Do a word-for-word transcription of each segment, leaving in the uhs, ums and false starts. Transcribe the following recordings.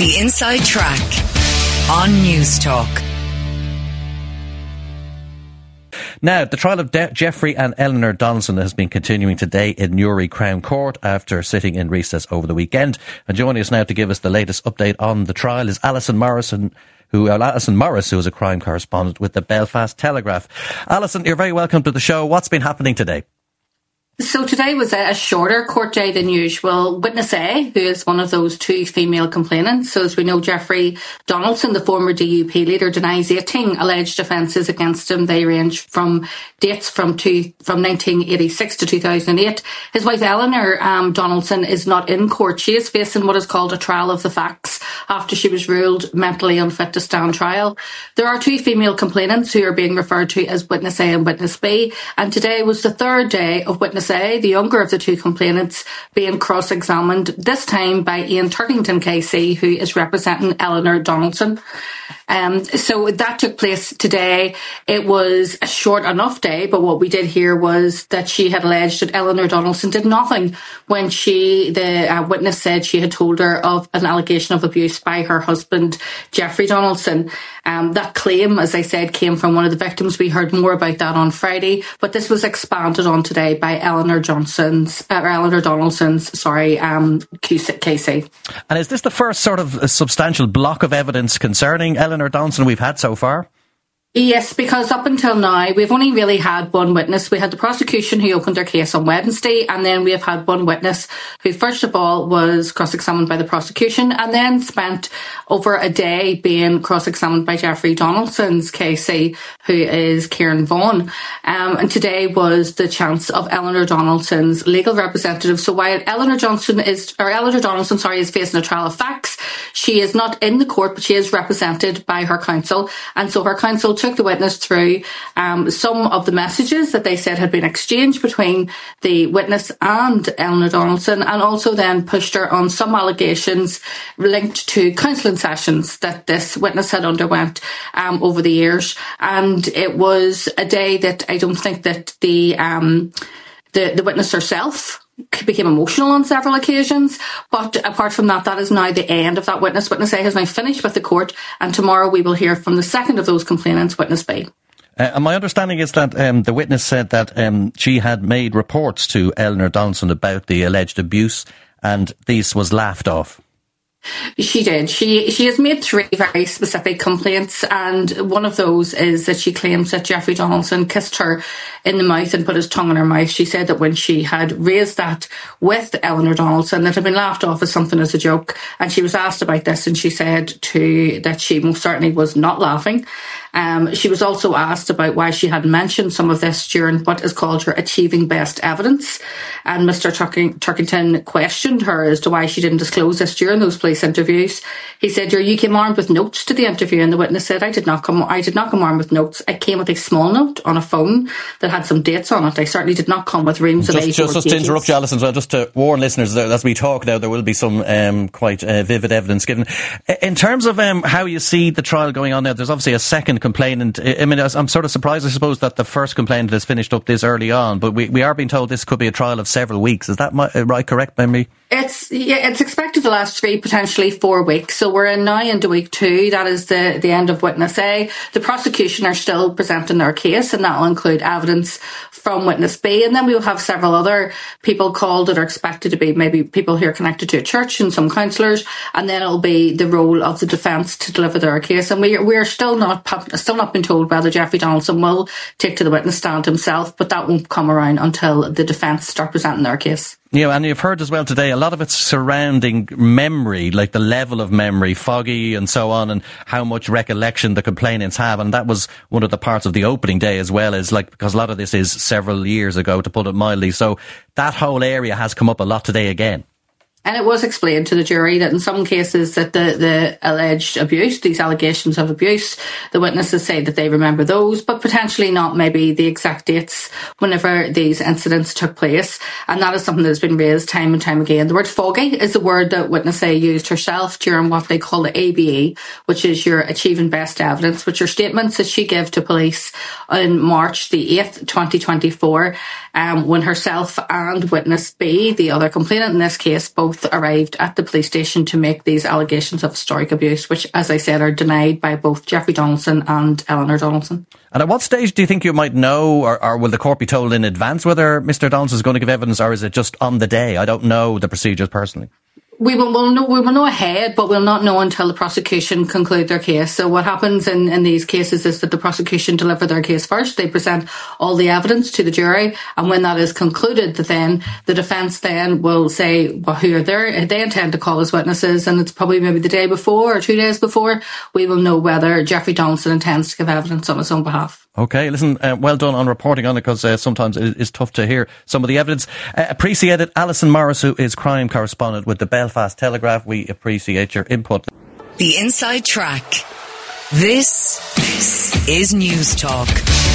The Inside Track on Newstalk. Now, the trial of De- Jeffrey and Eleanor Donaldson has been continuing today in Newry Crown Court after sitting in recess over the weekend. And joining us now to give us the latest update on the trial is Alison Morrison, who uh, Alison Morris, who is a crime correspondent with the Belfast Telegraph. Alison, you're very welcome to the show. What's been happening today? So today was a shorter court day than usual. Witness A, who is one of those two female complainants, so as we know, Jeffrey Donaldson, the former D U P leader, denies eighteen alleged offences against him. They range from dates from two, from nineteen eighty-six to two thousand eight. His wife Eleanor um, Donaldson is not in court. She is facing what is called a trial of the facts after she was ruled mentally unfit to stand trial. There are two female complainants who are being referred to as Witness A and Witness B, and today was the third day of Witness A, the younger of the two complainants, being cross-examined, this time by Ian Turkington K C, who is representing Eleanor Donaldson. Um, so that took place today. It was a short enough day, but what we did hear was that she had alleged that Eleanor Donaldson did nothing when she, the uh, witness said she had told her of an allegation of abuse by her husband, Jeffrey Donaldson. Um, that claim, as I said, came from one of the victims. We heard more about that on Friday, but this was expanded on today by Eleanor Johnson's, uh, or Eleanor Donaldson's, sorry, um, K C. And is this the first sort of substantial block of evidence concerning Eleanor Donaldson we've had so far? Yes, because up until now, we've only really had one witness. We had the prosecution who opened their case on Wednesday, and then we have had one witness who, first of all, was cross-examined by the prosecution and then spent over a day being cross-examined by Jeffrey Donaldson's K C, who is Kieran Vaughan. Um, and today was the chance of Eleanor Donaldson's legal representative. So while Eleanor Johnson is, or Eleanor Donaldson, sorry, is facing a trial of facts, she is not in the court, but she is represented by her counsel. And so her counsel took the witness through um, some of the messages that they said had been exchanged between the witness and Eleanor Donaldson, and also then pushed her on some allegations linked to counselling sessions that this witness had underwent um, over the years. And it was a day that I don't think that the um, the, the witness herself became emotional on several occasions, but apart from that, that is now the end of that witness. Witness A has now finished with the court, and tomorrow we will hear from the second of those complainants, Witness B. Uh, and my understanding is that um, the witness said that um, she had made reports to Eleanor Donaldson about the alleged abuse, and this was laughed off. She did. She she has made three very specific complaints, and one of those is that she claims that Jeffrey Donaldson kissed her in the mouth and put his tongue in her mouth. She said that when she had raised that with Eleanor Donaldson, that had been laughed off as something as a joke, and she was asked about this, and she said to that she most certainly was not laughing. Um, she was also asked about why she had mentioned some of this during what is called her Achieving Best Evidence. And Mister Turking- Turkington questioned her as to why she didn't disclose this during those police interviews. He said, you came armed with notes to the interview, and the witness said, I did not come I did not come armed with notes. I came with a small note on a phone that had some dates on it. I certainly did not come with reams of Just, just, just to interrupt you, Alison, well, just to warn listeners that as we talk now, there will be some um, quite uh, vivid evidence given. In terms of um, how you see the trial going on now, there's obviously a second complainant. I mean, I'm sort of surprised, I suppose, that the first complainant has finished up this early on, but we, we are being told this could be a trial of several weeks. Is that my, right, correct by me? It's yeah, it's expected to last three, potentially four weeks. So we're in now into week two. That is the, the end of Witness A. The prosecution are still presenting their case, and that will include evidence from Witness B. And then we will have several other people called that are expected to be maybe people who are connected to a church and some counsellors. And then it'll be the role of the defence to deliver their case. And we we're still not still not been told whether Jeffrey Donaldson will take to the witness stand himself, but that won't come around until the defence start presenting their case. Yeah, and you've heard as well today, a lot of it's surrounding memory, like the level of memory, foggy and so on, and how much recollection the complainants have. And that was one of the parts of the opening day as well, is like, because a lot of this is several years ago, to put it mildly. So that whole area has come up a lot today again. And it was explained to the jury that in some cases that the, the alleged abuse, these allegations of abuse, the witnesses say that they remember those, but potentially not maybe the exact dates whenever these incidents took place. And that is something that has been raised time and time again. The word foggy is the word that Witness A used herself during what they call the A B E, which is your Achieving Best Evidence, which are statements that she gave to police on March the eighth, twenty twenty-four, um, when herself and Witness B, the other complainant in this case, both both arrived at the police station to make these allegations of historic abuse, which, as I said, are denied by both Jeffrey Donaldson and Eleanor Donaldson. And at what stage do you think you might know, or, or will the court be told in advance whether Mister Donaldson is going to give evidence, or is it just on the day? I don't know the procedures personally. We will, we'll know, we will know ahead, but we'll not know until the prosecution conclude their case. So what happens in, in these cases is that the prosecution deliver their case first. They present all the evidence to the jury. And when that is concluded, then the defence then will say, well, who are there? They intend to call as witnesses. And it's probably maybe the day before or two days before we will know whether Jeffrey Donaldson intends to give evidence on his own behalf. Okay, listen, uh, well done on reporting on it, because uh, sometimes it is tough to hear some of the evidence. Uh, appreciate it. Alison Morris, who is crime correspondent with the Belfast Telegraph. We appreciate your input. The Inside Track. This, this is News Talk.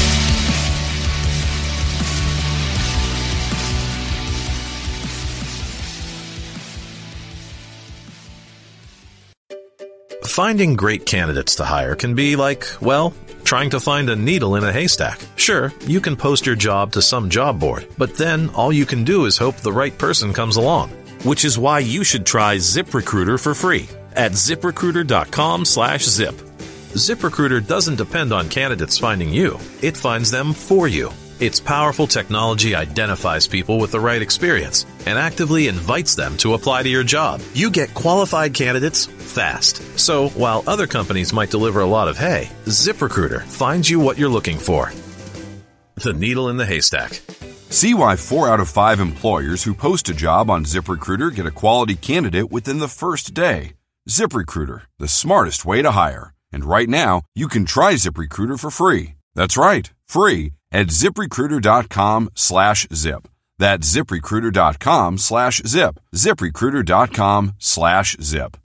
Finding great candidates to hire can be like, well, trying to find a needle in a haystack. Sure, you can post your job to some job board, but then all you can do is hope the right person comes along. Which is why you should try ZipRecruiter for free at ZipRecruiter.com slash zip. ZipRecruiter doesn't depend on candidates finding you. It finds them for you. Its powerful technology identifies people with the right experience and actively invites them to apply to your job. You get qualified candidates fast. So while other companies might deliver a lot of hay, ZipRecruiter finds you what you're looking for. The needle in the haystack. See why four out of five employers who post a job on ZipRecruiter get a quality candidate within the first day. ZipRecruiter, the smartest way to hire. And right now, you can try ZipRecruiter for free. That's right, free at ZipRecruiter.com slash zip. That's ZipRecruiter.com slash zip. ZipRecruiter.com slash zip.